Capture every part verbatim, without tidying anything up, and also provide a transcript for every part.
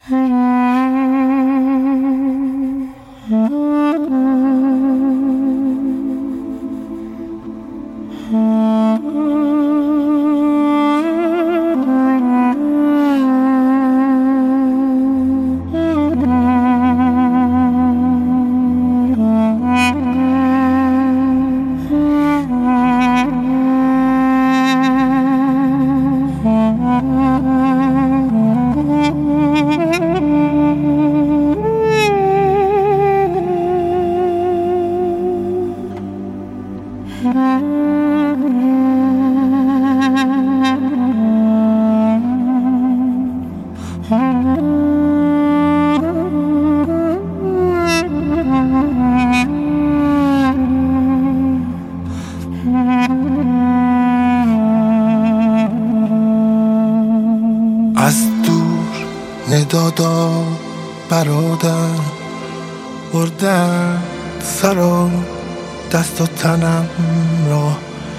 از دور ندادا برادر بردن سر و دست و تنم را،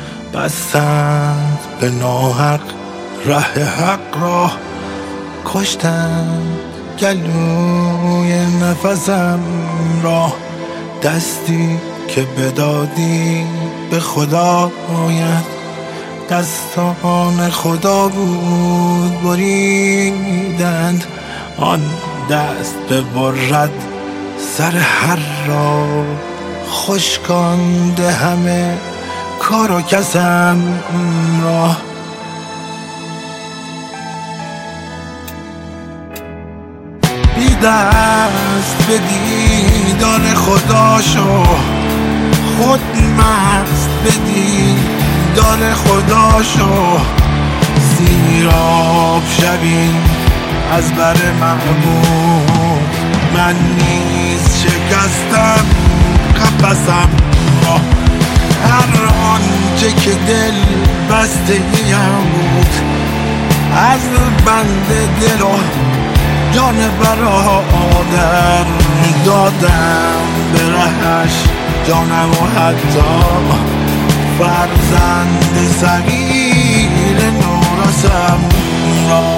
بستند به ناحق ره حق را، کشتن گلوی نفسم را. دستی که بدادی به خدا آید، دستان خدا بود بریدند. آن دست ببرد سر هر را، خشکانده همه کار و کسم را. بی دست به دیدار خدا شو، خود مست به دیدار خدا شو. سیراب شوی از بر محبوب، من نیز شکستم قفسم را. هر آنچه که دل بسته ایم بود، از بند دل و جان برادر دادم به رهش جانم و حتی فرزند صغیر نورسم را.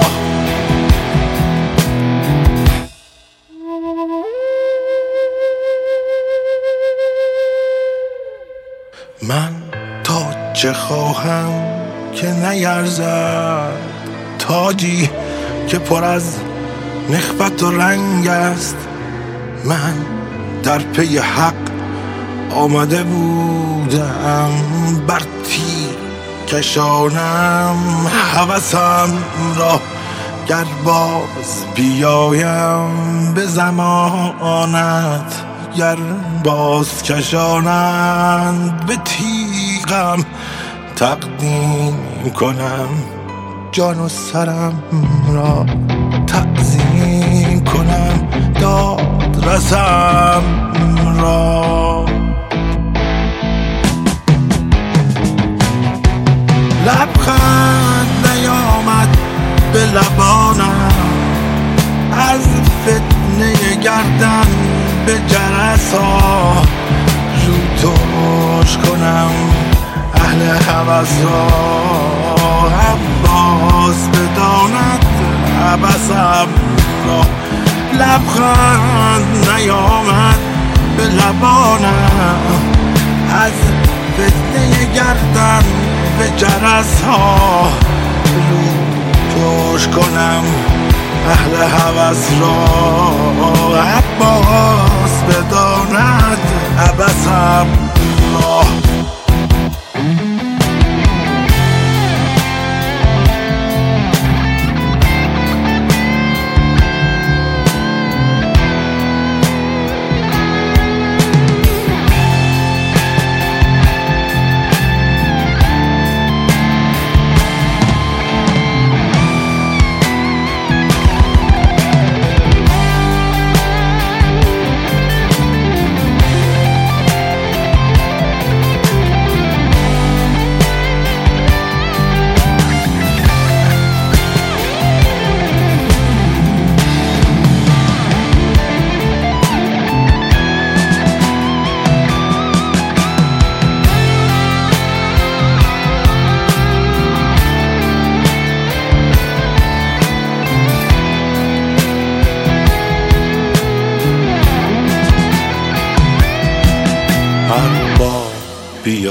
من تا چه خواهم که نیرزد، تاجی که پر از نخوت و رنگ است. من در پی حق آمده بودم، بر تیر کشانم هوسم را. گر باز بیایم به زمانت، گر باز کشانند به تیغم، تقدیم کنم جان و سرم را. تعظیم کنم داد رسم را. لبخند نیامد به لبانم، از فتنه گردن به جرس ها. رو ترش کنم اهل هوس را، عباس بداند عبسم را. لبخند نیامد به لبانم، از فتنه گردن به جرس ها. رو ترش کنم اهل هوس را، عباس بداند عبسم را.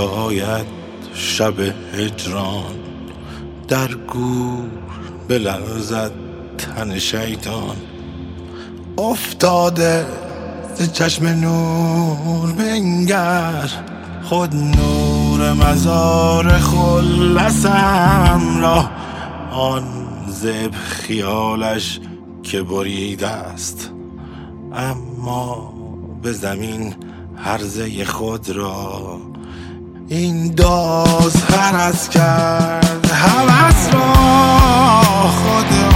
شاید شب هجران در گور بلرزد تن شیطان. افتاده ز چشم نور بنگر، خود نور مزار خلصم را. آن زب خیالش که بریده است، اما به زمین هرزه خود را. این داز هرس کرد هوس را، خود